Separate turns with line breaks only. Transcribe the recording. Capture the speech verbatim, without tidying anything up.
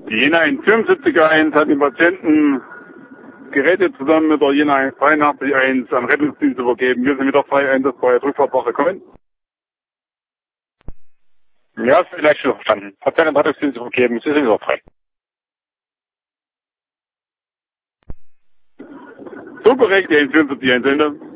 Die Jena eins fünfundsiebzig eins hat den Patienten Geräte zusammen mit der Jena eins dreiundachtzig eins an Rettungsdienst übergeben. Wir sind wieder frei einsatzfreie Rückfahrtwache kommen.
Ja, ist vielleicht schon verstanden. Patient an Rettungsdienst übergeben, Sie sind wieder frei.
So korrekt, die eins fünfundsiebzig eins Ende.